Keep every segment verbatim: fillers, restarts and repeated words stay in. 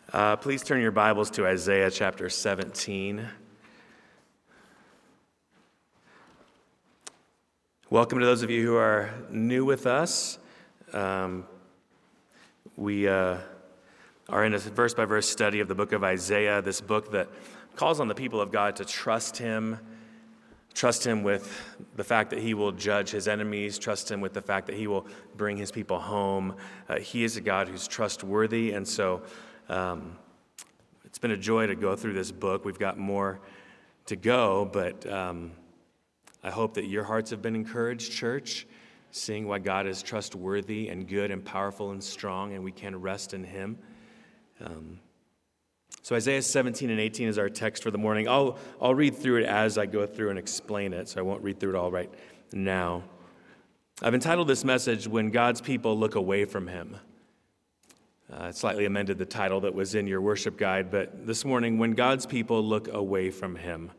Uh, please turn your Bibles to Isaiah chapter seventeen. Welcome to those of you who are new with us. Um, we uh, are in a verse-by-verse study of the book of Isaiah, this book that calls on the people of God to trust him, trust him with the fact that he will judge his enemies, trust him with the fact that he will bring his people home. Uh, he is a God who's trustworthy, and so Um, it's been a joy to go through this book. We've got more to go, but um, I hope that your hearts have been encouraged, church, seeing why God is trustworthy and good and powerful and strong, and we can rest in him. Um, so Isaiah seventeen and eighteen is our text for the morning. I'll, I'll read through it as I go through and explain it, so I won't read through it all right now. I've entitled this message, When God's People Look Away from Him. Uh, slightly amended the title that was in your worship guide, but this morning, When God's People Look Away from Him.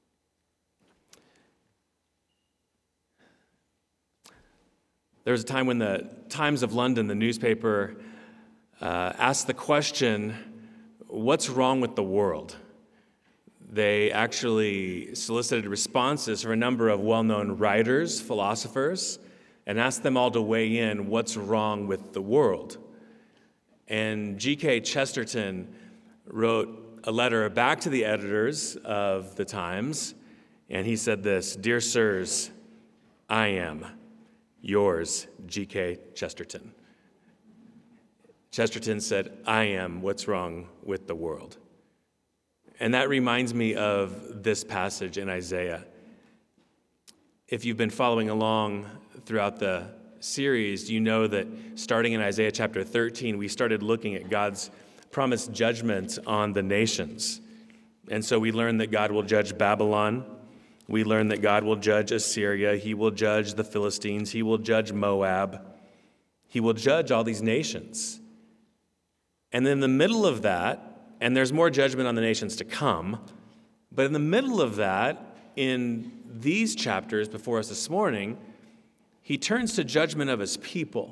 There was a time when the Times of London, the newspaper, uh, asked the question, what's wrong with the world? They actually solicited responses from a number of well-known writers, philosophers, and asked them all to weigh in, what's wrong with the world? And G K Chesterton wrote a letter back to the editors of the Times, and he said this, "Dear sirs, I am yours, G K Chesterton." Chesterton said, I am what's wrong with the world. And that reminds me of this passage in Isaiah. If you've been following along throughout the series, you know that starting in Isaiah chapter thirteen, we started looking at God's promised judgment on the nations. And so we learned that God will judge Babylon. We learned that God will judge Assyria. He will judge the Philistines. He will judge Moab. He will judge all these nations. And then in the middle of that, and there's more judgment on the nations to come, but in the middle of that, in these chapters before us this morning, he turns to judgment of his people.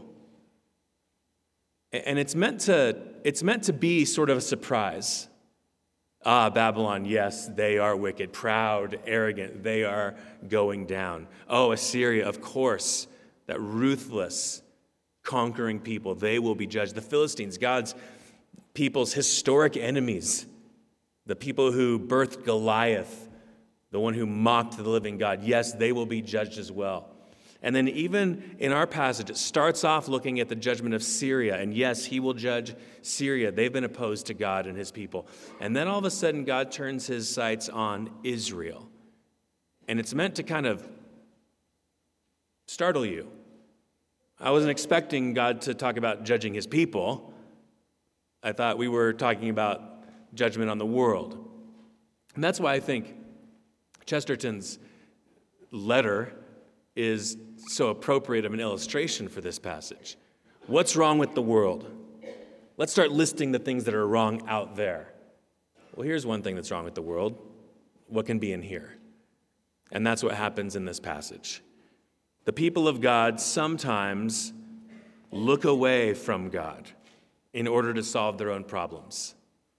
And it's meant to, it's meant to be sort of a surprise. Ah, Babylon, yes, they are wicked, proud, arrogant, they are going down. Oh, Assyria, of course, that ruthless, conquering people, they will be judged. The Philistines, God's people's historic enemies, the people who birthed Goliath, the one who mocked the living God, yes, they will be judged as well. And then even in our passage, it starts off looking at the judgment of Syria. And yes, he will judge Syria. They've been opposed to God and his people. And then all of a sudden, God turns his sights on Israel. And it's meant to kind of startle you. I wasn't expecting God to talk about judging his people. I thought we were talking about judgment on the world. And that's why I think Chesterton's letter is so appropriate of an illustration for this passage. What's wrong with the world? Let's start listing the things that are wrong out there. Well, here's one thing that's wrong with the world. What can be in here? And that's what happens in this passage. The people of God sometimes look away from God in order to solve their own problems.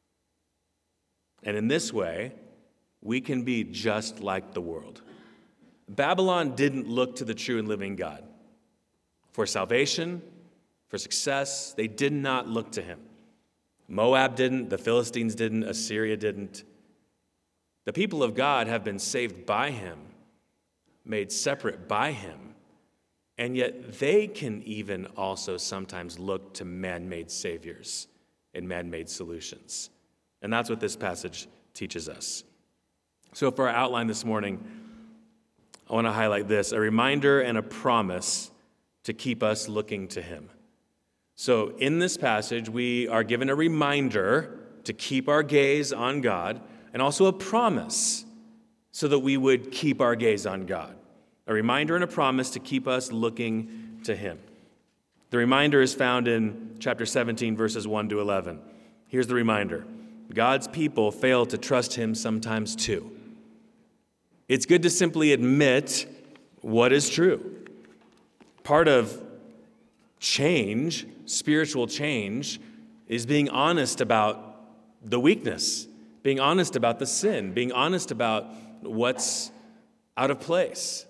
And in this way, we can be just like the world. Babylon didn't look to the true and living God for salvation, for success. They did not look to him. Moab didn't, the Philistines didn't, Assyria didn't. The people of God have been saved by him, made separate by him, and yet they can even also sometimes look to man-made saviors and man-made solutions. And that's what this passage teaches us. So for our outline this morning, I want to highlight this, a reminder and a promise to keep us looking to him. So in this passage, we are given a reminder to keep our gaze on God, and also a promise so that we would keep our gaze on God. A reminder and a promise to keep us looking to him. The reminder is found in chapter seventeen, verses one to eleven. Here's the reminder. God's people fail to trust him sometimes too. It's good to simply admit what is true. Part of change, spiritual change, is being honest about the weakness, being honest about the sin, being honest about what's out of place.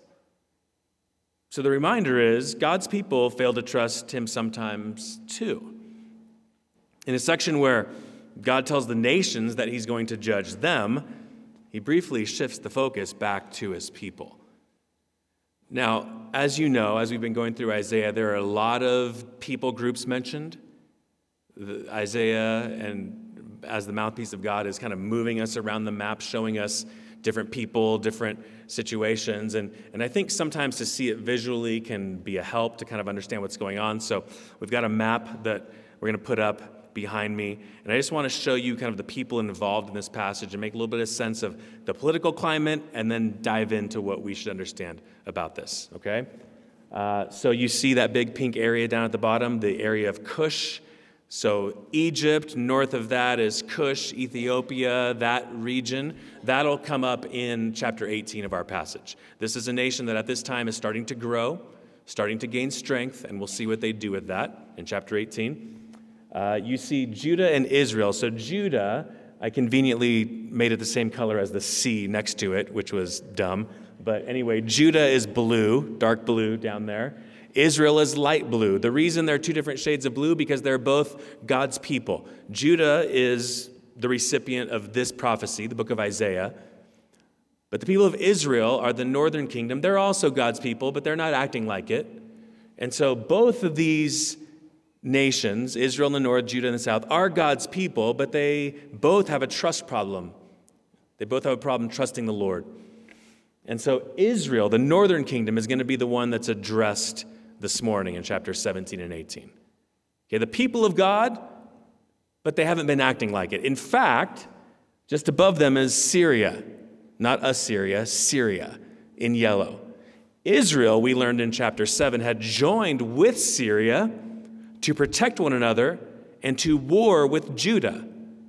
So the reminder is God's people fail to trust him sometimes too. In a section where God tells the nations that he's going to judge them, he briefly shifts the focus back to his people. Now, as you know, as we've been going through Isaiah, there are a lot of people groups mentioned. The, Isaiah, and as the mouthpiece of God, is kind of moving us around the map, showing us different people, different situations. And, and I think sometimes to see it visually can be a help to kind of understand what's going on. So we've got a map that we're going to put up behind me. And I just want to show you kind of the people involved in this passage and make a little bit of sense of the political climate and then dive into what we should understand about this, okay? Uh, so you see that big pink area down at the bottom, the area of Cush. So Egypt, north of that is Cush, Ethiopia, that region. That'll come up in chapter eighteen of our passage. This is a nation that at this time is starting to grow, starting to gain strength, and we'll see what they do with that in chapter eighteen. Uh, you see Judah and Israel. So Judah, I conveniently made it the same color as the sea next to it, which was dumb. But anyway, Judah is blue, dark blue down there. Israel is light blue. The reason they're two different shades of blue, because they're both God's people. Judah is the recipient of this prophecy, the book of Isaiah. But the people of Israel are the northern kingdom. They're also God's people, but they're not acting like it. And so both of these nations, Israel in the north, Judah in the south, are God's people, but they both have a trust problem. They both have a problem trusting the Lord. And so Israel, the northern kingdom, is going to be the one that's addressed this morning in chapter seventeen and eighteen. Okay, the people of God, but they haven't been acting like it. In fact, just above them is Syria, not Assyria, Syria in yellow. Israel, we learned in chapter seven, had joined with Syria to protect one another and to war with Judah.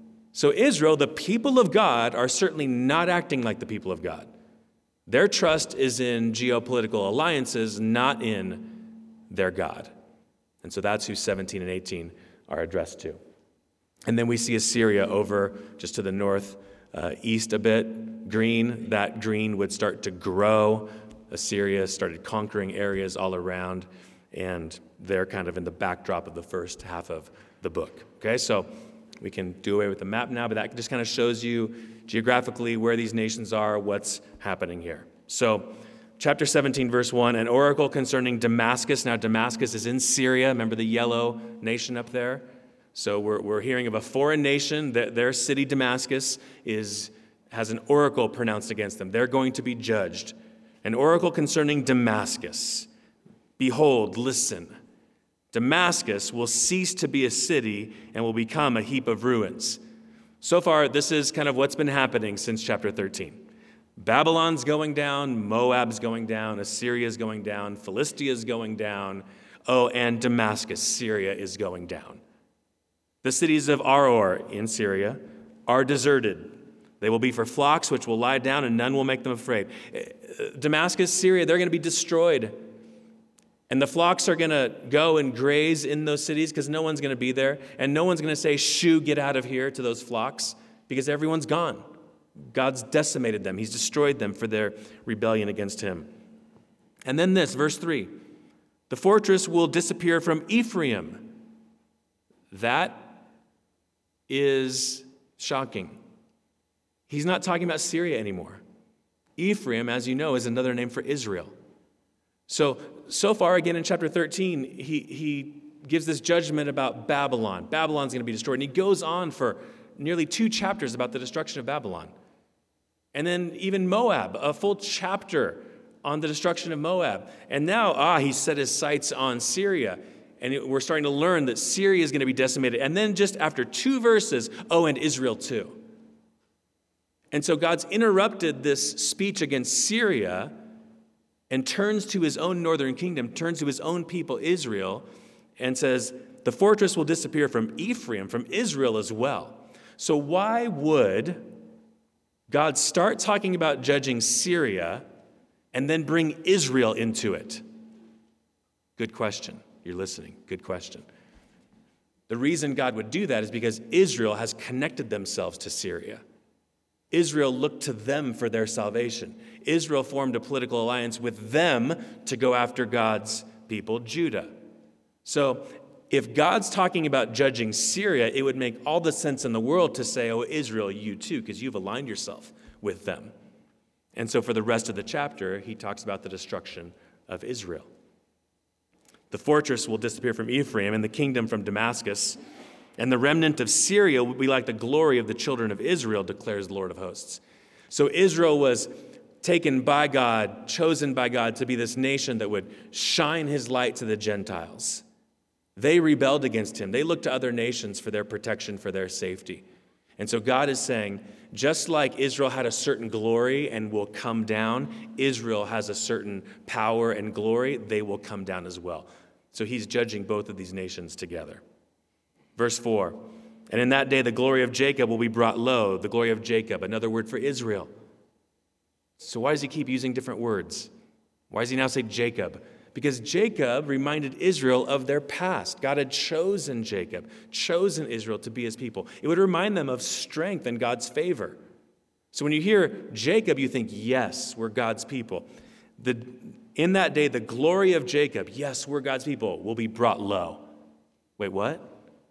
So Israel, the people of God, are certainly not acting like the people of God. Their trust is in geopolitical alliances, not in their God. And so that's who seventeen and eighteen are addressed to. And then we see Assyria over just to the north, uh, east a bit, green. That green would start to grow. Assyria started conquering areas all around, and they're kind of in the backdrop of the first half of the book. Okay, so we can do away with the map now, but that just kind of shows you geographically where these nations are, what's happening here. So chapter seventeen, verse one, an oracle concerning Damascus. Now Damascus is in Syria. Remember the yellow nation up there? So we're, we're hearing of a foreign nation. That their city, Damascus, is has an oracle pronounced against them. They're going to be judged. An oracle concerning Damascus. Behold, listen. Damascus will cease to be a city and will become a heap of ruins. So far, this is kind of what's been happening since chapter thirteen. Babylon's going down, Moab's going down, Assyria's going down, Philistia's going down. Oh, and Damascus, Syria, is going down. The cities of Aror in Syria are deserted. They will be for flocks which will lie down, and none will make them afraid. Damascus, Syria, they're going to be destroyed. And the flocks are going to go and graze in those cities because no one's going to be there. And no one's going to say, shoo, get out of here to those flocks because everyone's gone. God's decimated them. He's destroyed them for their rebellion against him. And then this, verse three. The fortress will disappear from Ephraim. That is shocking. He's not talking about Syria anymore. Ephraim, as you know, is another name for Israel. So, so far, again, in chapter thirteen, he, he gives this judgment about Babylon. Babylon's going to be destroyed. And he goes on for nearly two chapters about the destruction of Babylon. And then even Moab, a full chapter on the destruction of Moab. And now, ah, he set his sights on Syria. And it, we're starting to learn that Syria is going to be decimated. And then just after two verses, oh, and Israel too. And so God's interrupted this speech against Syria and turns to his own northern kingdom, turns to his own people, Israel, and says, the fortress will disappear from Ephraim, from Israel as well. So why would God start talking about judging Syria and then bring Israel into it? Good question. You're listening. Good question. The reason God would do that is because Israel has connected themselves to Syria. Israel looked to them for their salvation. Israel formed a political alliance with them to go after God's people, Judah. So if God's talking about judging Syria, it would make all the sense in the world to say, oh, Israel, you too, because you've aligned yourself with them. And so for the rest of the chapter, he talks about the destruction of Israel. The fortress will disappear from Ephraim and the kingdom from Damascus, and the remnant of Syria will be like the glory of the children of Israel, declares the Lord of hosts. So Israel was taken by God, chosen by God to be this nation that would shine his light to the Gentiles. They rebelled against him. They looked to other nations for their protection, for their safety. And so God is saying, just like Israel had a certain glory and will come down, Israel has a certain power and glory, they will come down as well. So he's judging both of these nations together. Verse four, and in that day the glory of Jacob will be brought low, the glory of Jacob, another word for Israel. So why does he keep using different words? Why does he now say Jacob? Because Jacob reminded Israel of their past. God had chosen Jacob, chosen Israel to be his people. It would remind them of strength and God's favor. So when you hear Jacob, you think, yes, we're God's people. The, in that day, the glory of Jacob, yes, we're God's people, will be brought low. Wait, what?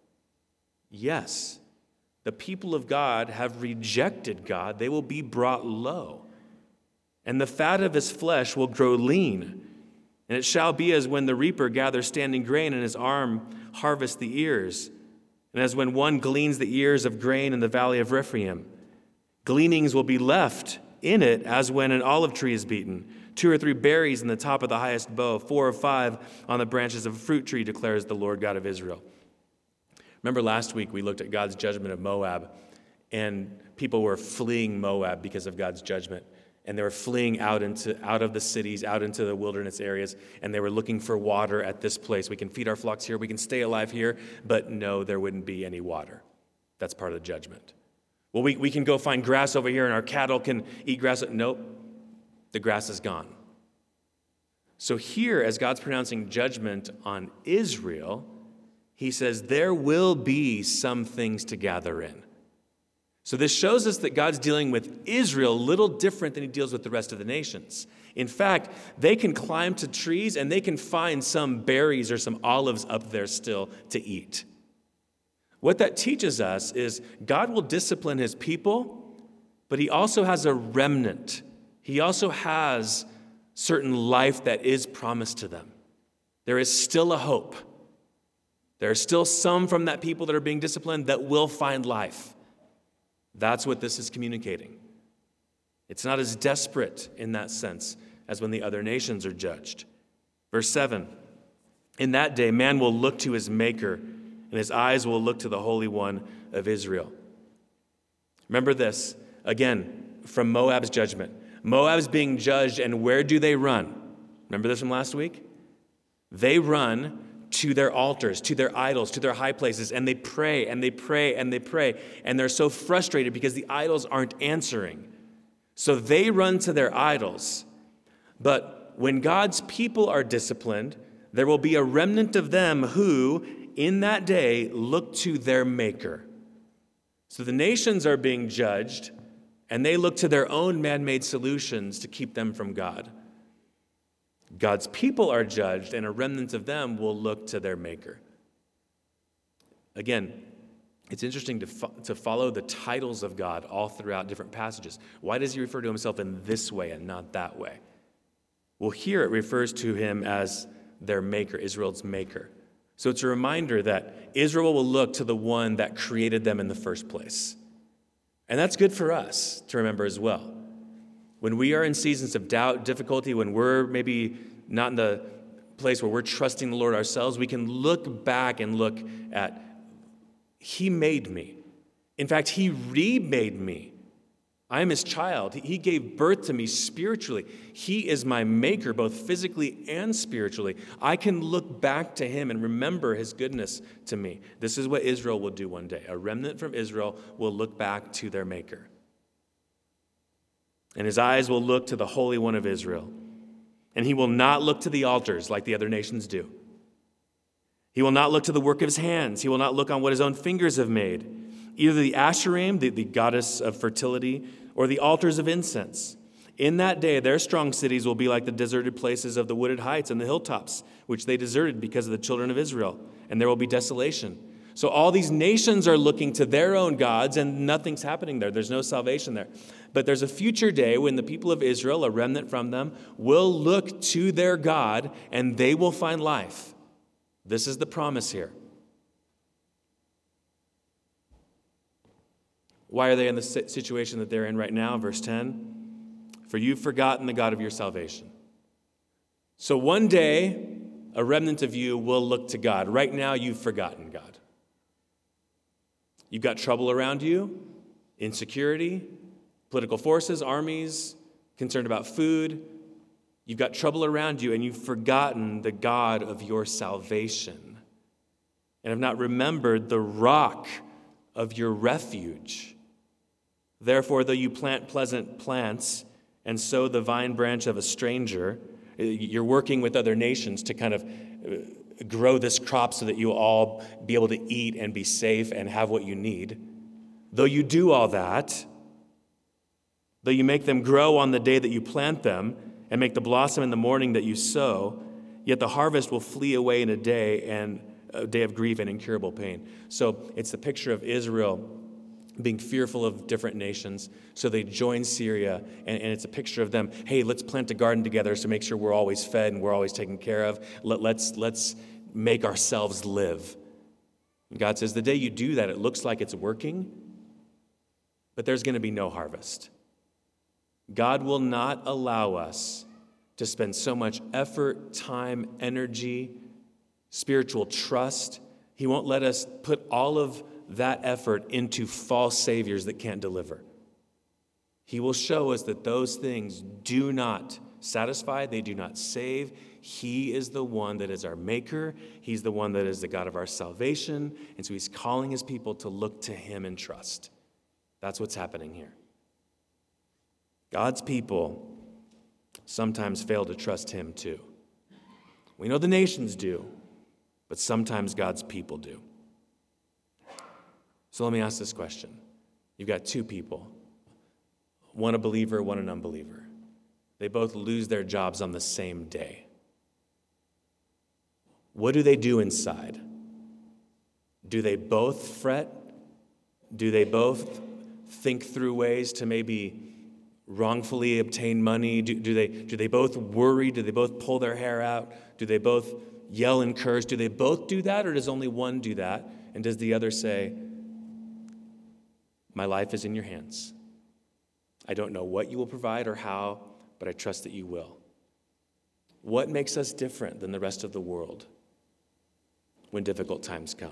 Yes, the people of God have rejected God. They will be brought low. And the fat of his flesh will grow lean. And it shall be as when the reaper gathers standing grain and his arm harvests the ears, and as when one gleans the ears of grain in the valley of Rephaim. Gleanings will be left in it as when an olive tree is beaten, two or three berries in the top of the highest bough, four or five on the branches of a fruit tree, declares the Lord God of Israel. Remember last week we looked at God's judgment of Moab, and people were fleeing Moab because of God's judgment. And they were fleeing out into out of the cities, out into the wilderness areas, and they were looking for water at this place. We can feed our flocks here, we can stay alive here, but no, there wouldn't be any water. That's part of the judgment. Well, we, we can go find grass over here, and our cattle can eat grass. Nope, the grass is gone. So here, as God's pronouncing judgment on Israel, he says there will be some things to gather in. So this shows us that God's dealing with Israel a little different than he deals with the rest of the nations. In fact, they can climb to trees and they can find some berries or some olives up there still to eat. What that teaches us is God will discipline his people, but he also has a remnant. He also has certain life that is promised to them. There is still a hope. There are still some from that people that are being disciplined that will find life. That's what this is communicating. It's not as desperate in that sense as when the other nations are judged. Verse seven, in that day man will look to his Maker, and his eyes will look to the Holy One of Israel. Remember this, again, from Moab's judgment. Moab's being judged, and where do they run? Remember this from last week? They run to their altars, to their idols, to their high places, and they pray, and they pray, and they pray, and they're so frustrated because the idols aren't answering. So they run to their idols. But when God's people are disciplined, there will be a remnant of them who, in that day, look to their Maker. So the nations are being judged, and they look to their own man-made solutions to keep them from God. God's people are judged, and a remnant of them will look to their Maker. Again, it's interesting to, fo- to follow the titles of God all throughout different passages. Why does he refer to himself in this way and not that way? Well, here it refers to him as their Maker, Israel's Maker. So it's a reminder that Israel will look to the one that created them in the first place. And that's good for us to remember as well. When we are in seasons of doubt, difficulty, when we're maybe not in the place where we're trusting the Lord ourselves, we can look back and look at, he made me. In fact, he remade me. I am his child. He gave birth to me spiritually. He is my Maker, both physically and spiritually. I can look back to him and remember his goodness to me. This is what Israel will do one day. A remnant from Israel will look back to their Maker. And his eyes will look to the Holy One of Israel. And he will not look to the altars like the other nations do. He will not look to the work of his hands. He will not look on what his own fingers have made, either the Asherim, the, the goddess of fertility, or the altars of incense. In that day, their strong cities will be like the deserted places of the wooded heights and the hilltops, which they deserted because of the children of Israel, and there will be desolation. So all these nations are looking to their own gods, and nothing's happening there. There's no salvation there. But there's a future day when the people of Israel, a remnant from them, will look to their God, and they will find life. This is the promise here. Why are they in the situation that they're in right now? Verse ten. For you've forgotten the God of your salvation. So one day, a remnant of you will look to God. Right now, you've forgotten God. You've got trouble around you, insecurity, political forces, armies, concerned about food. You've got trouble around you, and you've forgotten the God of your salvation, and have not remembered the rock of your refuge. Therefore, though you plant pleasant plants and sow the vine branch of a stranger, you're working with other nations to kind of grow this crop so that you'll all be able to eat and be safe and have what you need. Though you do all that, though you make them grow on the day that you plant them and make the blossom in the morning that you sow, yet the harvest will flee away in a day, and a day of grief and incurable pain. So it's the picture of Israel being fearful of different nations. So they join Syria, and, and it's a picture of them, hey, let's plant a garden together to make sure we're always fed and we're always taken care of. Let, let's, let's make ourselves live. And God says, the day you do that, it looks like it's working, but there's going to be no harvest. God will not allow us to spend so much effort, time, energy, spiritual trust. He won't let us put all of that effort into false saviors that can't deliver. He will show us that those things do not satisfy, they do not save. He is the one that is our maker. He's the one that is the God of our salvation. And so he's calling his people to look to him and trust. That's what's happening here. God's people sometimes fail to trust him too. We know the nations do, but sometimes God's people do. So let me ask this question. You've got two people, one a believer, one an unbeliever. They both lose their jobs on the same day. What do they do inside? Do they both fret? Do they both think through ways to maybe wrongfully obtain money? Do, do they do they both worry? Do they both pull their hair out? Do they both yell and curse? Do they both do that, or does only one do that? And does the other say, my life is in your hands. I don't know what you will provide or how, but I trust that you will. What makes us different than the rest of the world when difficult times come?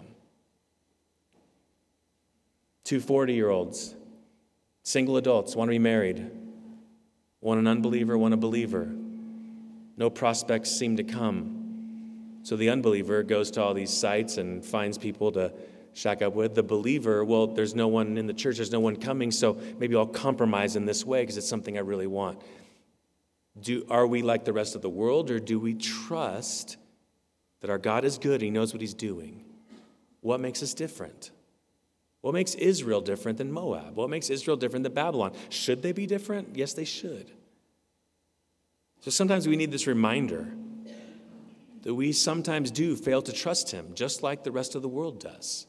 Two forty-year-olds, single adults, want to be married. One an unbeliever, one a believer. No prospects seem to come. So the unbeliever goes to all these sites and finds people to shack up with. The believer, well, there's no one in the church, there's no one coming, so maybe I'll compromise in this way because it's something I really want. Do, are we like the rest of the world, or do we trust that our God is good, he knows what he's doing? What makes us different? What makes Israel different than Moab? What makes Israel different than Babylon? Should they be different? Yes, they should. So sometimes we need this reminder that we sometimes do fail to trust him, just like the rest of the world does.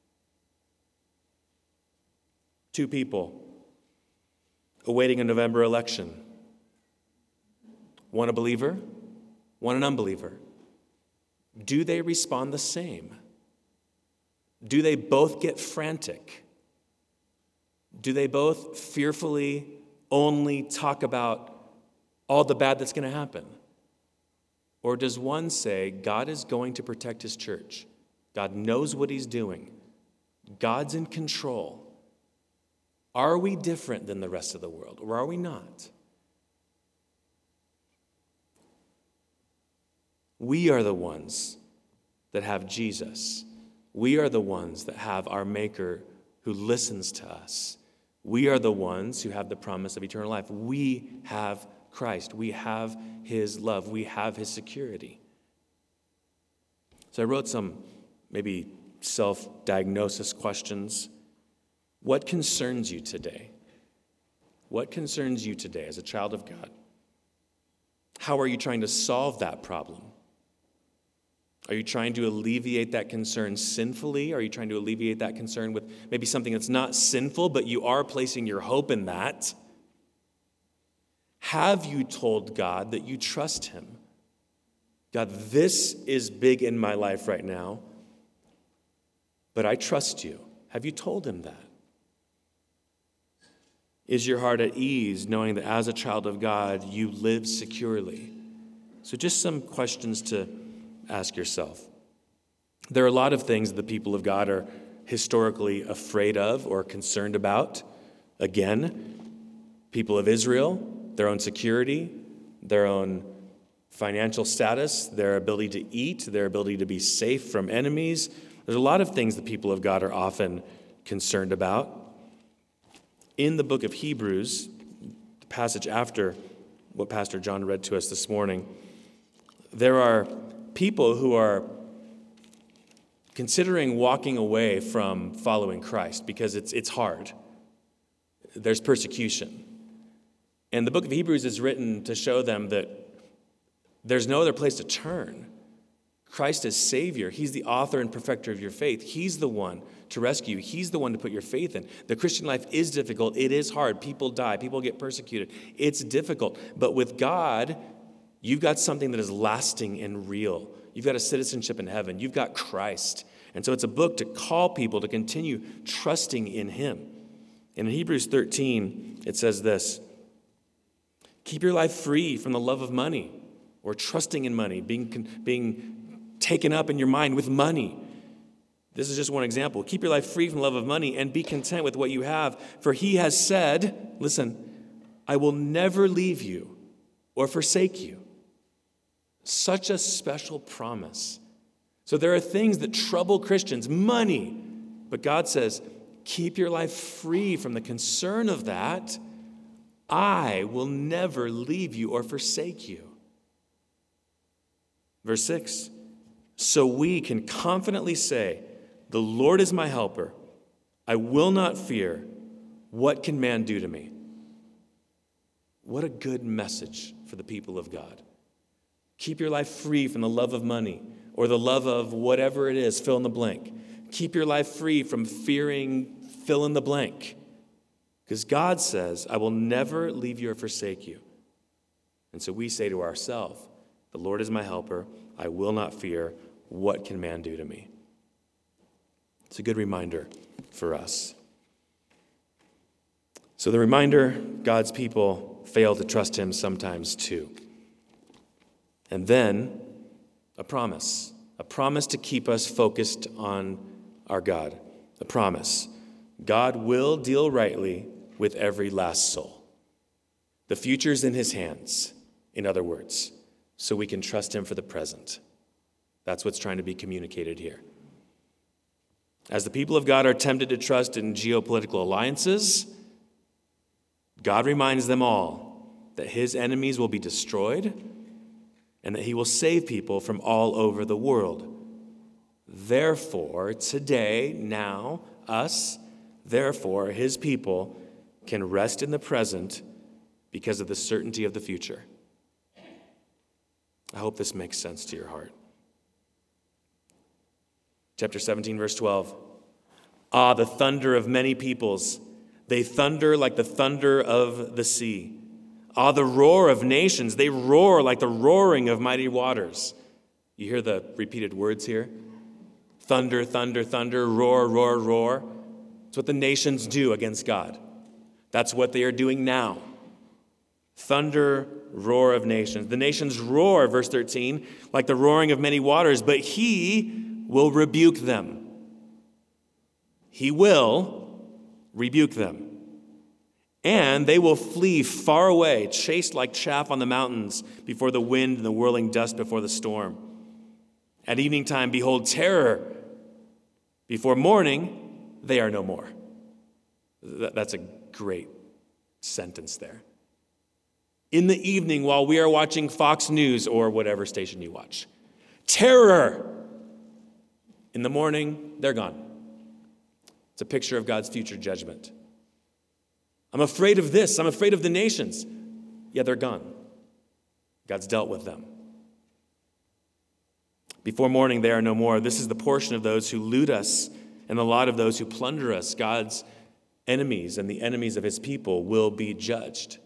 Two people awaiting a November election. One a believer, one an unbeliever. Do they respond the same? Do they both get frantic? Do they both fearfully only talk about all the bad that's going to happen? Or does one say, God is going to protect his church. God knows what he's doing. God's in control. Are we different than the rest of the world, or are we not? We are the ones that have Jesus. We are the ones that have our Maker who listens to us. We are the ones who have the promise of eternal life. We have Christ. We have his love. We have his security. So I wrote some maybe self-diagnosis questions. What concerns you today? What concerns you today as a child of God? How are you trying to solve that problem? Are you trying to alleviate that concern sinfully? Are you trying to alleviate that concern with maybe something that's not sinful, but you are placing your hope in that? Have you told God that you trust him? God, this is big in my life right now, but I trust you. Have you told him that? Is your heart at ease knowing that as a child of God, you live securely? So just some questions to ask yourself. There are a lot of things the people of God are historically afraid of or concerned about. Again, people of Israel, their own security, their own financial status, their ability to eat, their ability to be safe from enemies. There's a lot of things the people of God are often concerned about. In the book of Hebrews, the passage after what Pastor John read to us this morning, there are people who are considering walking away from following Christ because it's it's hard. There's persecution. And the book of Hebrews is written to show them that there's no other place to turn. Christ is Savior. He's the author and perfecter of your faith. He's the one to rescue you. He's the one to put your faith in. The Christian life is difficult. It is hard. People die. People get persecuted. It's difficult. But with God, you've got something that is lasting and real. You've got a citizenship in heaven. You've got Christ. And so it's a book to call people to continue trusting in him. And in Hebrews thirteen, it says this: keep your life free from the love of money or trusting in money, being, being taken up in your mind with money. This is just one example. Keep your life free from the love of money and be content with what you have. For he has said, listen, I will never leave you or forsake you. Such a special promise. So there are things that trouble Christians, money. But God says, keep your life free from the concern of that. I will never leave you or forsake you. Verse six, so we can confidently say, the Lord is my helper. I will not fear. What can man do to me? What a good message for the people of God. Keep your life free from the love of money or the love of whatever it is, fill in the blank. Keep your life free from fearing fill in the blank. Because God says, I will never leave you or forsake you. And so we say to ourselves, the Lord is my helper. I will not fear. What can man do to me? It's a good reminder for us. So the reminder, God's people fail to trust him sometimes too. And then a promise, a promise to keep us focused on our God. A promise. God will deal rightly with every last soul. The future's in his hands, in other words, so we can trust him for the present. That's what's trying to be communicated here. As the people of God are tempted to trust in geopolitical alliances, God reminds them all that his enemies will be destroyed and that he will save people from all over the world. Therefore, today, now, us, therefore, his people can rest in the present because of the certainty of the future. I hope this makes sense to your heart. Chapter seventeen, verse twelve. Ah, the thunder of many peoples. They thunder like the thunder of the sea. Ah, the roar of nations. They roar like the roaring of mighty waters. You hear the repeated words here? Thunder, thunder, thunder, roar, roar, roar. It's what the nations do against God. That's what they are doing now. Thunder, roar of nations. The nations roar, verse thirteen, like the roaring of many waters, but he will rebuke them. He will rebuke them. And they will flee far away, chased like chaff on the mountains before the wind and the whirling dust before the storm. At evening time, behold, terror. Before morning, they are no more. That's a great sentence there. In the evening, while we are watching Fox News or whatever station you watch, terror. In the morning, they're gone. It's a picture of God's future judgment. I'm afraid of this. I'm afraid of the nations. Yeah, they're gone. God's dealt with them. Before morning, they are no more. This is the portion of those who loot us and the lot of those who plunder us. God's enemies and the enemies of his people will be judged.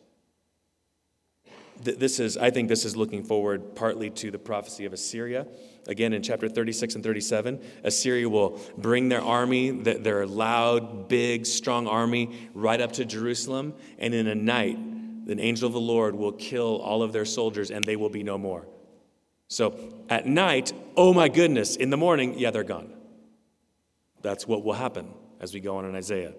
This is, I think this is looking forward partly to the prophecy of Assyria. Again, in chapter thirty-six and thirty-seven, Assyria will bring their army, their loud, big, strong army, right up to Jerusalem. And in a night, an angel of the Lord will kill all of their soldiers and they will be no more. So at night, oh my goodness, in the morning, yeah, they're gone. That's what will happen as we go on in Isaiah.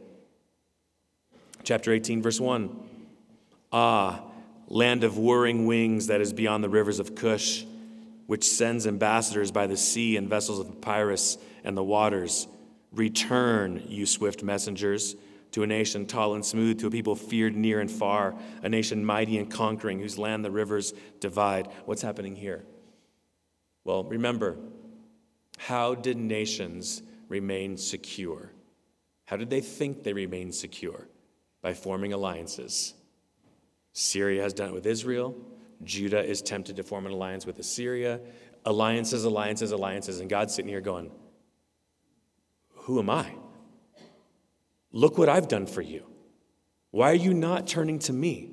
Chapter eighteen, verse one. Ah, land of whirring wings that is beyond the rivers of Cush, which sends ambassadors by the sea and vessels of papyrus and the waters. Return, you swift messengers, to a nation tall and smooth, to a people feared near and far, a nation mighty and conquering, whose land the rivers divide. What's happening here? Well, remember, how did nations remain secure? How did they think they remained secure? By forming alliances. Syria has done it with Israel. Judah is tempted to form an alliance with Assyria. Alliances, alliances, alliances. And God's sitting here going, who am I? Look what I've done for you. Why are you not turning to me?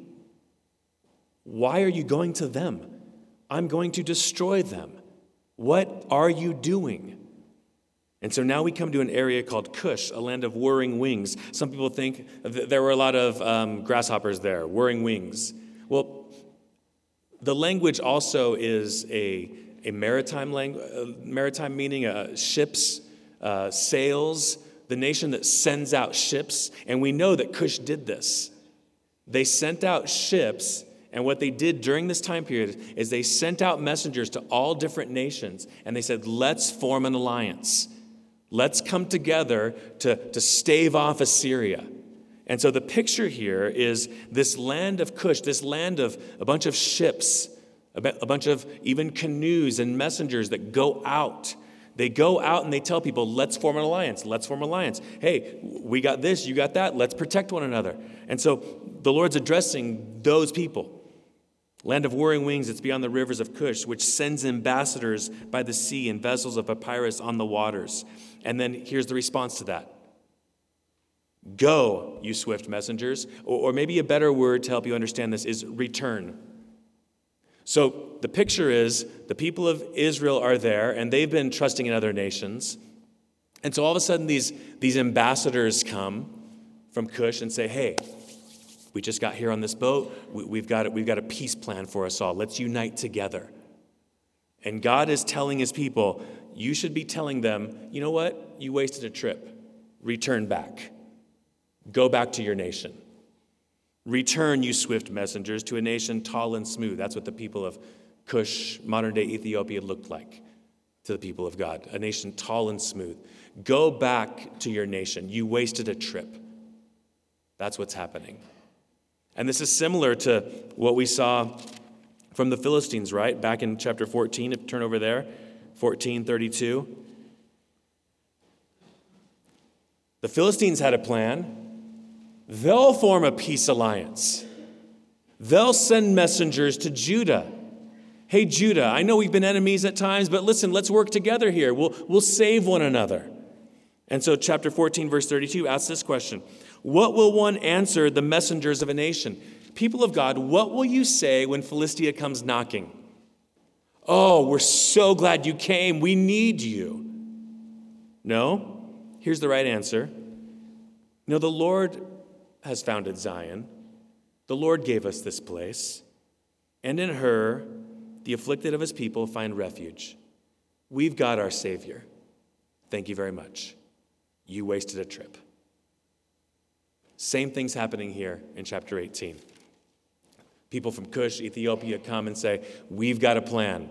Why are you going to them? I'm going to destroy them. What are you doing? And so now we come to an area called Cush, a land of whirring wings. Some people think that there were a lot of um, grasshoppers there, whirring wings. Well, the language also is a, a maritime language, uh, maritime meaning uh, ships, uh, sails, the nation that sends out ships. And we know that Cush did this. They sent out ships, and what they did during this time period is they sent out messengers to all different nations, and they said, let's form an alliance. Let's come together to, to stave off Assyria. And so the picture here is this land of Cush, this land of a bunch of ships, a bunch of even canoes and messengers that go out. They go out and they tell people, let's form an alliance, let's form an alliance. Hey, we got this, you got that, let's protect one another. And so the Lord's addressing those people. Land of whirring wings, it's beyond the rivers of Cush, which sends ambassadors by the sea and vessels of papyrus on the waters. And then here's the response to that. Go, you swift messengers. Or, or maybe a better word to help you understand this is return. So the picture is the people of Israel are there, and they've been trusting in other nations. And so all of a sudden these, these ambassadors come from Cush and say, hey, we just got here on this boat. We, we've got, we've got a peace plan for us all. Let's unite together. And God is telling his people, you should be telling them, you know what? You wasted a trip. Return back. Go back to your nation. Return, you swift messengers, to a nation tall and smooth. That's what the people of Cush, modern-day Ethiopia, looked like to the people of God. A nation tall and smooth. Go back to your nation. You wasted a trip. That's what's happening. And this is similar to what we saw from the Philistines, right? Back in chapter fourteen, if you turn over there, fourteen thirty-two. The Philistines had a plan. They'll form a peace alliance. They'll send messengers to Judah. Hey, Judah, I know we've been enemies at times, but listen, let's work together here. We'll, we'll save one another. And so chapter fourteen, verse thirty-two asks this question. What will one answer the messengers of a nation? People of God, what will you say when Philistia comes knocking? Oh, we're so glad you came. We need you. No? Here's the right answer. No, the Lord has founded Zion. The Lord gave us this place. And in her, the afflicted of his people find refuge. We've got our Savior. Thank you very much. You wasted a trip. Same thing's happening here in chapter eighteen. People from Cush, Ethiopia come and say, we've got a plan.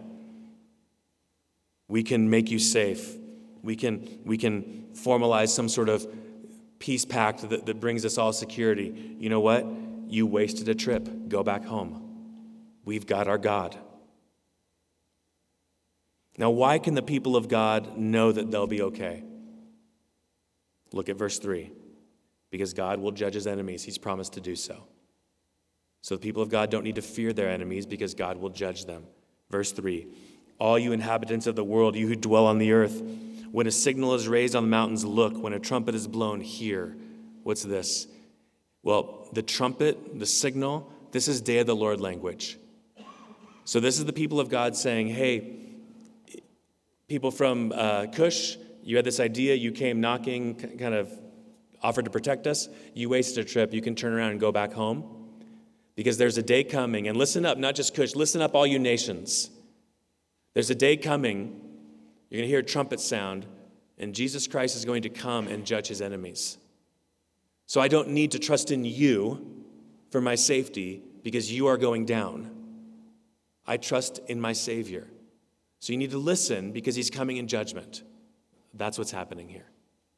We can make you safe. We can, we can formalize some sort of peace pact that, that brings us all security. You know what? You wasted a trip. Go back home. We've got our God. Now, why can the people of God know that they'll be okay? Look at verse three. Because God will judge his enemies. He's promised to do so. So the people of God don't need to fear their enemies because God will judge them. Verse three. All you inhabitants of the world, you who dwell on the earth, when a signal is raised on the mountains, look. When a trumpet is blown, hear. What's this? Well, the trumpet, the signal, this is day of the Lord language. So this is the people of God saying, hey, people from uh, Cush, you had this idea, you came knocking, kind of offered to protect us. You wasted a trip. You can turn around and go back home. Because there's a day coming, and listen up, not just Cush, listen up, all you nations. There's a day coming, you're going to hear a trumpet sound, and Jesus Christ is going to come and judge his enemies. So I don't need to trust in you for my safety because you are going down. I trust in my Savior. So you need to listen because he's coming in judgment. That's what's happening here.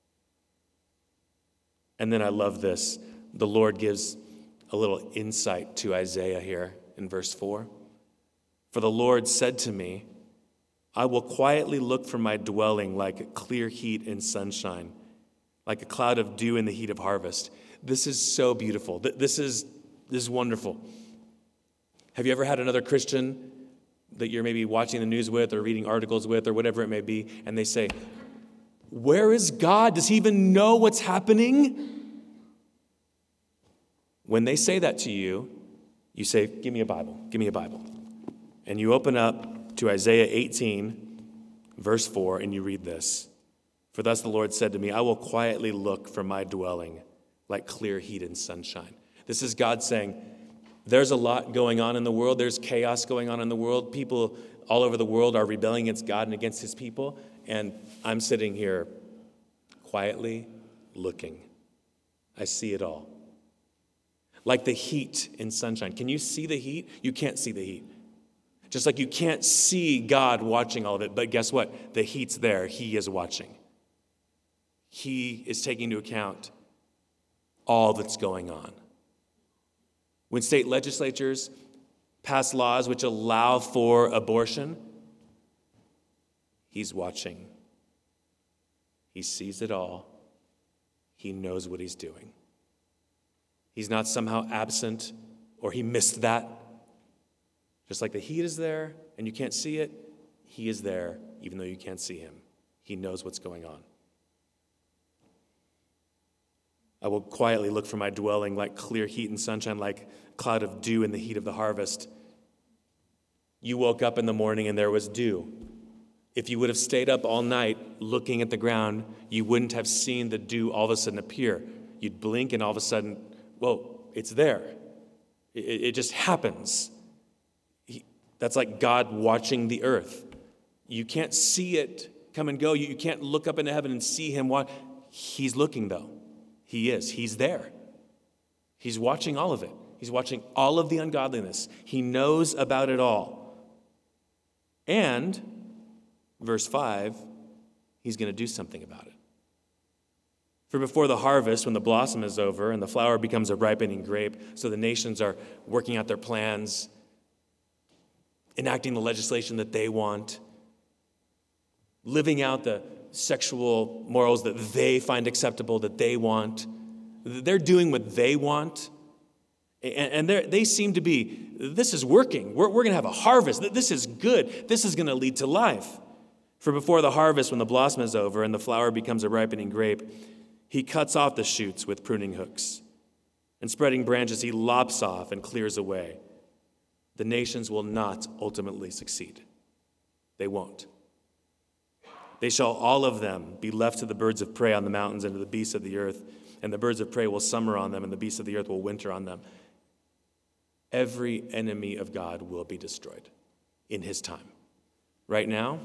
And then I love this. The Lord gives a little insight to Isaiah here in verse four. For the Lord said to me, I will quietly look for my dwelling like clear heat in sunshine, like a cloud of dew in the heat of harvest. This is so beautiful. This is, this is wonderful. Have you ever had another Christian that you're maybe watching the news with or reading articles with or whatever it may be, and they say, where is God? Does he even know what's happening? When they say that to you, you say, give me a Bible, give me a Bible. And you open up to Isaiah eighteen, verse four, and you read this. For thus the Lord said to me, I will quietly look for my dwelling like clear heat in sunshine. This is God saying, there's a lot going on in the world. There's chaos going on in the world. People all over the world are rebelling against God and against his people. And I'm sitting here quietly looking. I see it all. Like the heat in sunshine. Can you see the heat? You can't see the heat. Just like you can't see God watching all of it. But guess what? The heat's there. He is watching. He is taking into account all that's going on. When state legislatures pass laws which allow for abortion, he's watching. He sees it all. He knows what he's doing. He's not somehow absent or he missed that. Just like the heat is there and you can't see it, he is there even though you can't see him. He knows what's going on. I will quietly look for my dwelling like clear heat and sunshine, like cloud of dew in the heat of the harvest. You woke up in the morning and there was dew. If you would have stayed up all night looking at the ground, you wouldn't have seen the dew all of a sudden appear. You'd blink and all of a sudden, whoa, it's there. It, it just happens. He, that's like God watching the earth. You can't see it come and go. You, you can't look up into heaven and see him. Watch. He's looking though. He is. He's there. He's watching all of it. He's watching all of the ungodliness. He knows about it all. And, verse five, he's going to do something about it. For before the harvest, when the blossom is over and the flower becomes a ripening grape, so the nations are working out their plans, enacting the legislation that they want, living out the sexual morals that they find acceptable, that they want. They're doing what they want. And they seem to be, this is working. We're, we're going to have a harvest. This is good. This is going to lead to life. For before the harvest, when the blossom is over and the flower becomes a ripening grape, he cuts off the shoots with pruning hooks. And spreading branches he lops off and clears away. The nations will not ultimately succeed. They won't. They shall all of them be left to the birds of prey on the mountains and to the beasts of the earth, and the birds of prey will summer on them, and the beasts of the earth will winter on them. Every enemy of God will be destroyed in his time. Right now,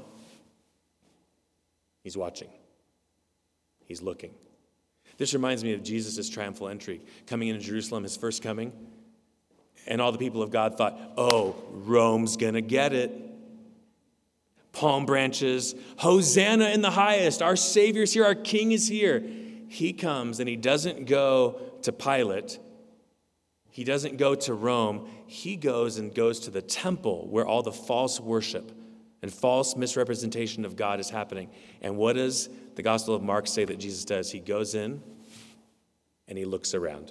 he's watching. He's looking. This reminds me of Jesus' triumphal entry, coming into Jerusalem, his first coming, and all the people of God thought, oh, Rome's gonna get it. Palm branches, Hosanna in the highest, our Savior's here, our King is here. He comes and he doesn't go to Pilate. He doesn't go to Rome. He goes and goes to the temple where all the false worship and false misrepresentation of God is happening. And what does the Gospel of Mark say that Jesus does? He goes in and he looks around.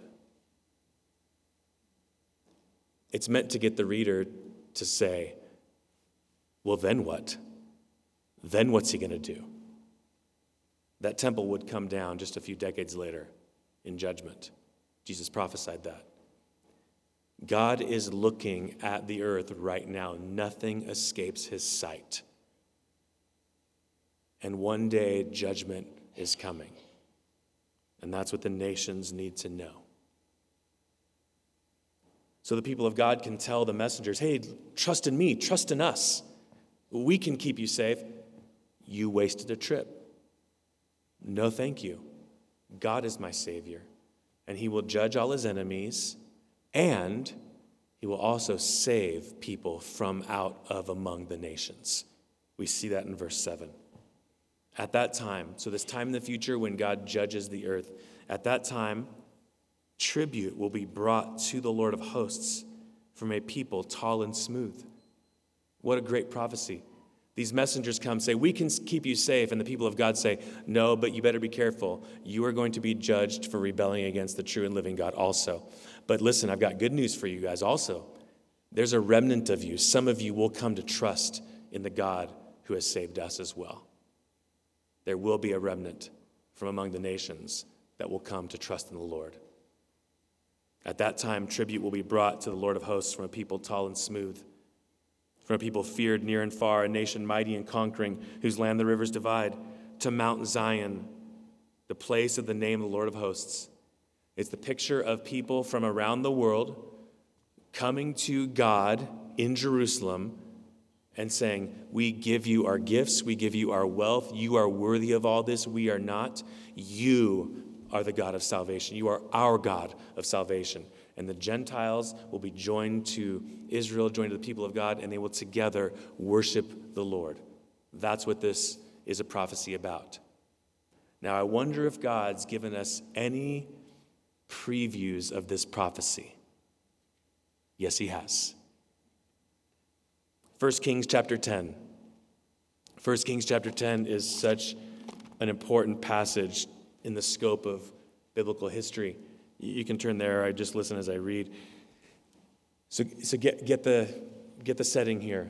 It's meant to get the reader to say, well, then what? Then what's he going to do? That temple would come down just a few decades later in judgment. Jesus prophesied that. God is looking at the earth right now. Nothing escapes his sight. And one day, judgment is coming. And that's what the nations need to know. So the people of God can tell the messengers, hey, trust in me, trust in us. We can keep you safe. You wasted a trip. No, thank you. God is my Savior, and he will judge all his enemies, and he will also save people from out of among the nations. We see that in verse seven. At that time, so this time in the future when God judges the earth, at that time, tribute will be brought to the Lord of hosts from a people tall and smooth. What a great prophecy. These messengers come, say, we can keep you safe. And the people of God say, no, but you better be careful. You are going to be judged for rebelling against the true and living God also. But listen, I've got good news for you guys also. There's a remnant of you. Some of you will come to trust in the God who has saved us as well. There will be a remnant from among the nations that will come to trust in the Lord. At that time, tribute will be brought to the Lord of hosts from a people tall and smooth, from a people feared near and far, a nation mighty and conquering, whose land the rivers divide, to Mount Zion, the place of the name of the Lord of hosts. It's the picture of people from around the world coming to God in Jerusalem and saying, we give you our gifts, we give you our wealth, you are worthy of all this, we are not. You are the God of salvation. You are our God of salvation. And the Gentiles will be joined to Israel, joined to the people of God, and they will together worship the Lord. That's what this is a prophecy about. Now, I wonder if God's given us any previews of this prophecy. Yes, he has. First Kings chapter ten. First Kings chapter ten is such an important passage in the scope of biblical history. You can turn there. I just listen as I read. So, so get, get the get the setting here.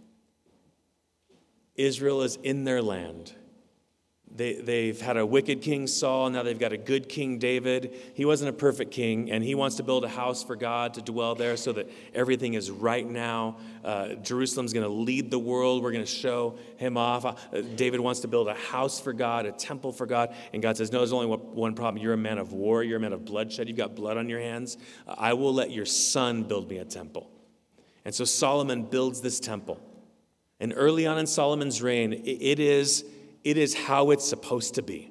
Israel is in their land. They, they've had a wicked king, Saul. Now they've got a good king, David. He wasn't a perfect king, and he wants to build a house for God to dwell there so that everything is right now. Uh, Jerusalem's going to lead the world. We're going to show him off. Uh, David wants to build a house for God, a temple for God. And God says, no, there's only one, one problem. You're a man of war. You're a man of bloodshed. You've got blood on your hands. Uh, I will let your son build me a temple. And so Solomon builds this temple. And early on in Solomon's reign, it, it is... It is how it's supposed to be.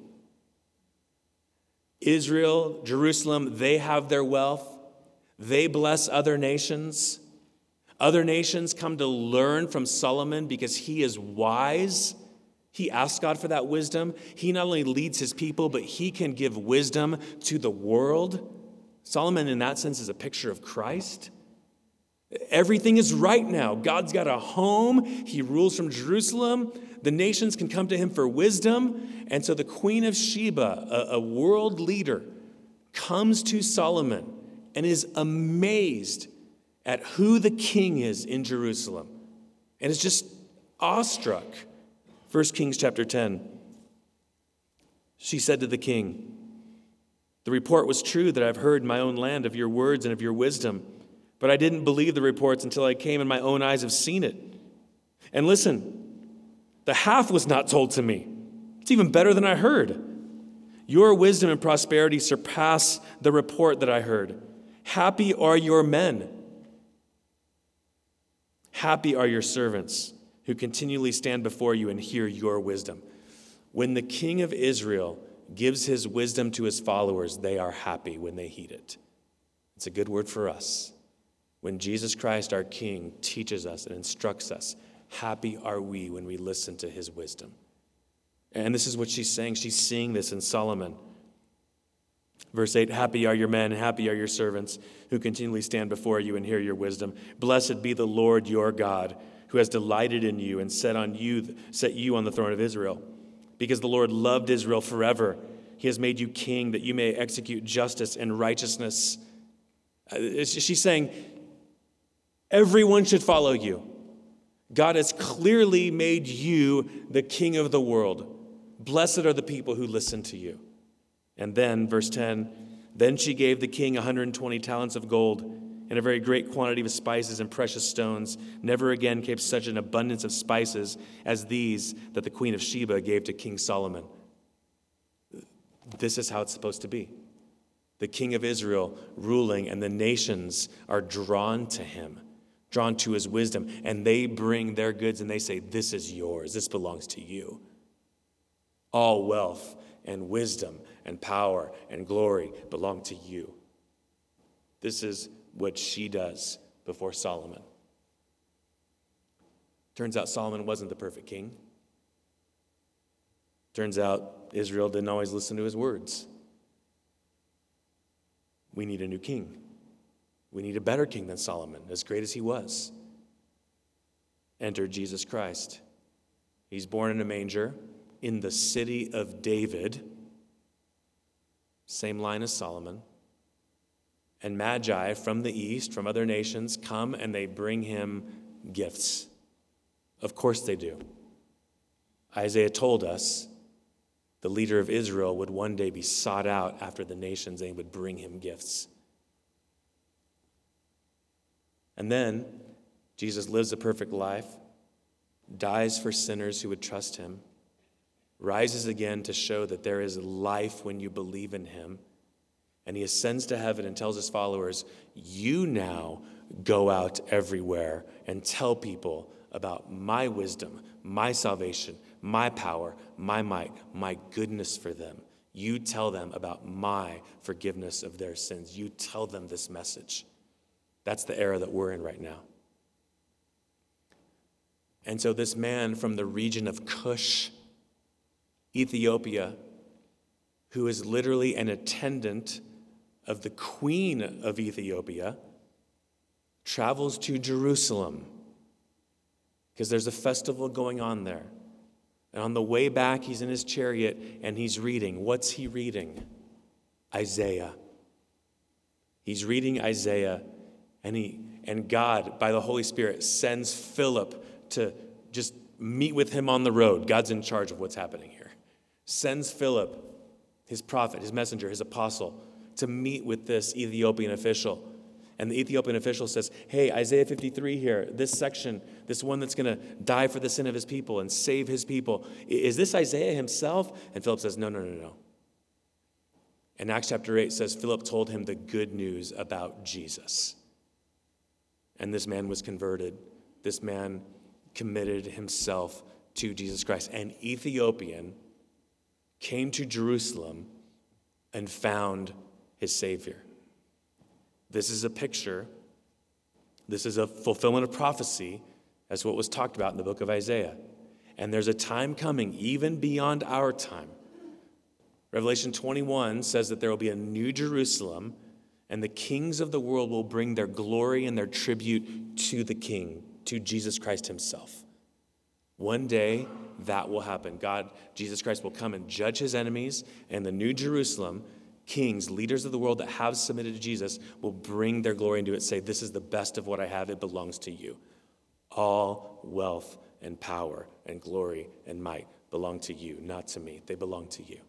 Israel, Jerusalem, they have their wealth. They bless other nations. Other nations come to learn from Solomon because he is wise. He asks God for that wisdom. He not only leads his people, but he can give wisdom to the world. Solomon, in that sense, is a picture of Christ. Everything is right now. God's got a home. He rules from Jerusalem. The nations can come to him for wisdom. And so the Queen of Sheba, a, a world leader, comes to Solomon and is amazed at who the king is in Jerusalem. And is just awestruck. First Kings chapter ten. She said to the king, the report was true that I've heard in my own land of your words and of your wisdom. But I didn't believe the reports until I came and my own eyes have seen it. And listen, the half was not told to me. It's even better than I heard. Your wisdom and prosperity surpass the report that I heard. Happy are your men. Happy are your servants who continually stand before you and hear your wisdom. When the king of Israel gives his wisdom to his followers, they are happy when they heed it. It's a good word for us. When Jesus Christ, our King, teaches us and instructs us, happy are we when we listen to his wisdom. And this is what she's saying. She's seeing this in Solomon. Verse eight, happy are your men, happy are your servants who continually stand before you and hear your wisdom. Blessed be the Lord your God, who has delighted in you and set on you, set you on the throne of Israel. Because the Lord loved Israel forever, he has made you king that you may execute justice and righteousness. She's saying, everyone should follow you. God has clearly made you the king of the world. Blessed are the people who listen to you. And then, verse ten, then she gave the king one hundred twenty talents of gold and a very great quantity of spices and precious stones. Never again came such an abundance of spices as these that the queen of Sheba gave to King Solomon. This is how it's supposed to be. The king of Israel ruling, and the nations are drawn to him, drawn to his wisdom, and they bring their goods and they say, this is yours, this belongs to you. All wealth and wisdom and power and glory belong to you. This is what she does before Solomon. Turns out Solomon wasn't the perfect king. Turns out Israel didn't always listen to his words. We need a new king. We need a better king than Solomon, as great as he was. Enter Jesus Christ. He's born in a manger in the city of David, same line as Solomon. And Magi from the east, from other nations, come and they bring him gifts. Of course they do. Isaiah told us the leader of Israel would one day be sought out after the nations, and they would bring him gifts. And then Jesus lives a perfect life, dies for sinners who would trust him, rises again to show that there is life when you believe in him, and he ascends to heaven and tells his followers, you now go out everywhere and tell people about my wisdom, my salvation, my power, my might, my goodness for them. You tell them about my forgiveness of their sins. You tell them this message. That's the era that we're in right now. And so this man from the region of Cush, Ethiopia, who is literally an attendant of the queen of Ethiopia, travels to Jerusalem because there's a festival going on there. And on the way back, he's in his chariot and he's reading. What's he reading? Isaiah. He's reading Isaiah, and he and God, by the Holy Spirit, sends Philip to just meet with him on the road. God's in charge of what's happening here. Sends Philip, his prophet, his messenger, his apostle, to meet with this Ethiopian official. And the Ethiopian official says, hey, Isaiah fifty-three here, this section, this one that's going to die for the sin of his people and save his people, is this Isaiah himself? And Philip says, no, no, no, no. And Acts chapter eight says, Philip told him the good news about Jesus. And this man was converted. This man committed himself to Jesus Christ. An Ethiopian came to Jerusalem and found his Savior. This is a picture, this is a fulfillment of prophecy as what was talked about in the book of Isaiah. And there's a time coming, even beyond our time. Revelation twenty-one says that there will be a new Jerusalem, and the kings of the world will bring their glory and their tribute to the King, to Jesus Christ himself. One day, that will happen. God, Jesus Christ will come and judge his enemies, and the new Jerusalem, kings, leaders of the world that have submitted to Jesus, will bring their glory into it, say, this is the best of what I have, it belongs to you. All wealth and power and glory and might belong to you, not to me. They belong to you.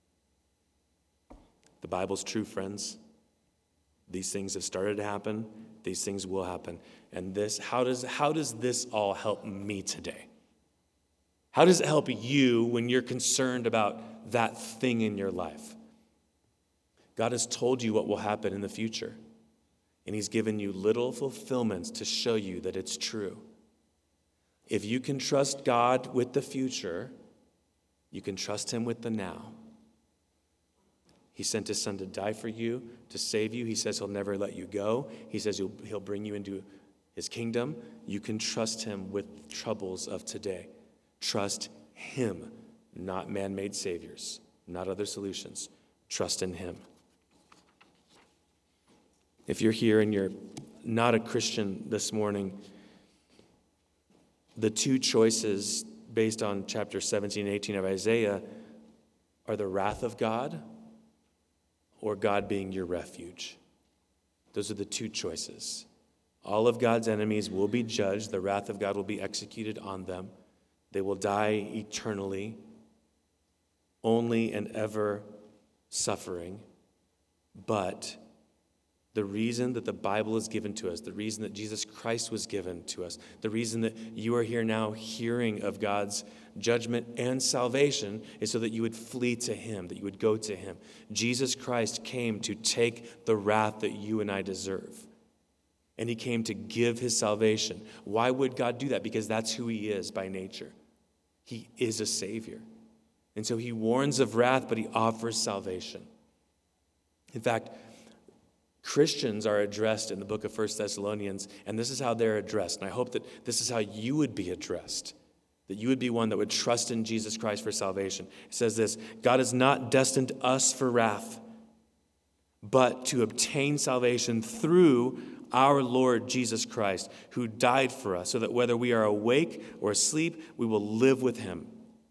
The Bible's true, friends. These things have started to happen. These things will happen. And this, how does, how does this all help me today? How does it help you when you're concerned about that thing in your life? God has told you what will happen in the future, and he's given you little fulfillments to show you that it's true. If you can trust God with the future, you can trust him with the now. He sent his son to die for you, to save you. He says he'll never let you go. He says he'll, he'll bring you into his kingdom. You can trust him with troubles of today. Trust him, not man-made saviors, not other solutions. Trust in him. If you're here and you're not a Christian this morning, the two choices based on chapter seventeen and eighteen of Isaiah are the wrath of God or God being your refuge. Those are the two choices. All of God's enemies will be judged. The wrath of God will be executed on them. They will die eternally, only and ever suffering. But the reason that the Bible is given to us, the reason that Jesus Christ was given to us, the reason that you are here now hearing of God's judgment and salvation is so that you would flee to him, that you would go to him. Jesus Christ came to take the wrath that you and I deserve. And he came to give his salvation. Why would God do that? Because that's who he is by nature. He is a Savior. And so he warns of wrath, but he offers salvation. In fact, Christians are addressed in the book of First Thessalonians, and this is how they're addressed. And I hope that this is how you would be addressed, that you would be one that would trust in Jesus Christ for salvation. It says this: God has not destined us for wrath, but to obtain salvation through our Lord Jesus Christ, who died for us, so that whether we are awake or asleep, we will live with him.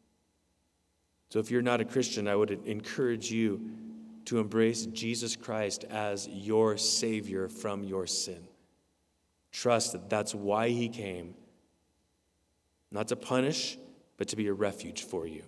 So if you're not a Christian, I would encourage you to embrace Jesus Christ as your Savior from your sin. Trust that that's why he came, not to punish, but to be a refuge for you.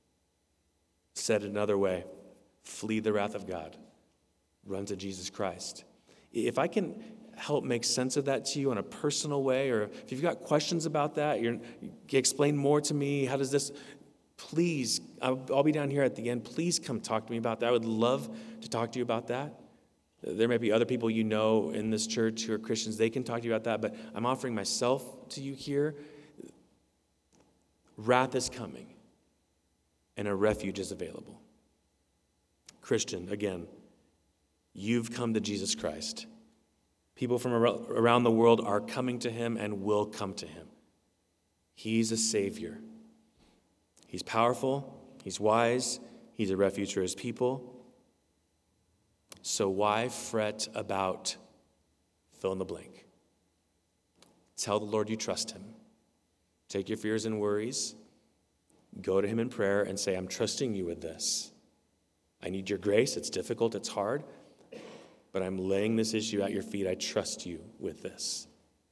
Said another way, flee the wrath of God. Run to Jesus Christ. If I can help make sense of that to you in a personal way, or if you've got questions about that, you're, you can explain more to me. How does this... Please, I'll, I'll be down here at the end. Please come talk to me about that. I would love to talk to you about that. There may be other people you know in this church who are Christians. They can talk to you about that, but I'm offering myself to you here. Wrath is coming, and a refuge is available. Christian, again, you've come to Jesus Christ. People from around the world are coming to him and will come to him. He's a Savior. He's powerful, he's wise, he's a refuge for his people. So why fret about fill in the blank? Tell the Lord you trust him. Take your fears and worries, go to him in prayer and say, I'm trusting you with this. I need your grace. It's difficult, it's hard, but I'm laying this issue at your feet. I trust you with this.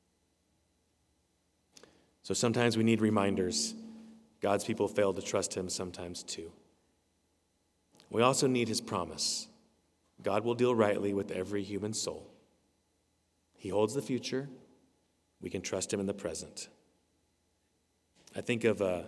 So sometimes we need reminders. God's people fail to trust him sometimes too. We also need his promise. God will deal rightly with every human soul. He holds the future. We can trust him in the present. I think of, a,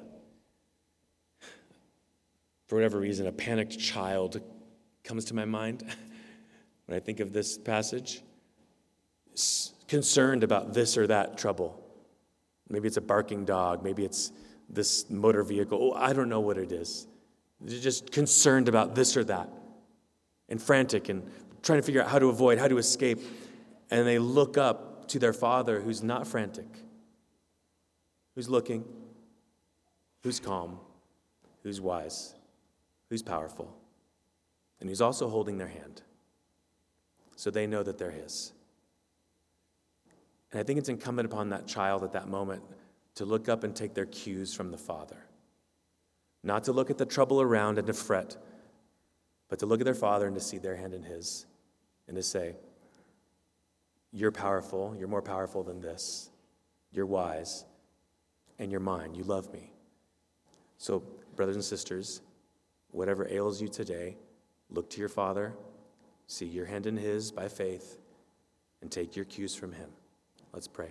for whatever reason, a panicked child comes to my mind when I think of this passage. Concerned about this or that trouble. Maybe it's a barking dog. Maybe it's this motor vehicle. Oh, I don't know what it is. They're just concerned about this or that and frantic and trying to figure out how to avoid, how to escape. And they look up to their father who's not frantic, who's looking, who's calm, who's wise, who's powerful, and who's also holding their hand. So they know that they're his. And I think it's incumbent upon that child at that moment to look up and take their cues from the Father. Not to look at the trouble around and to fret, but to look at their Father and to see their hand in his, and to say, you're powerful, you're more powerful than this, you're wise, and you're mine, you love me. So, brothers and sisters, whatever ails you today, look to your Father, see your hand in his by faith, and take your cues from him. Let's pray.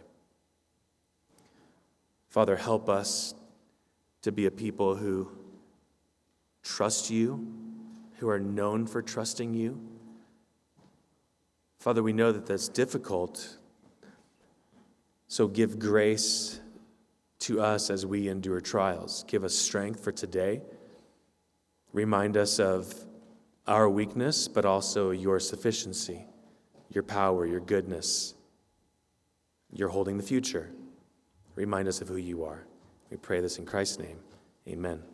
Father, help us to be a people who trust you, who are known for trusting you. Father, we know that that's difficult, so give grace to us as we endure trials. Give us strength for today. Remind us of our weakness, but also your sufficiency, your power, your goodness. You're holding the future. Remind us of who you are. We pray this in Christ's name. Amen.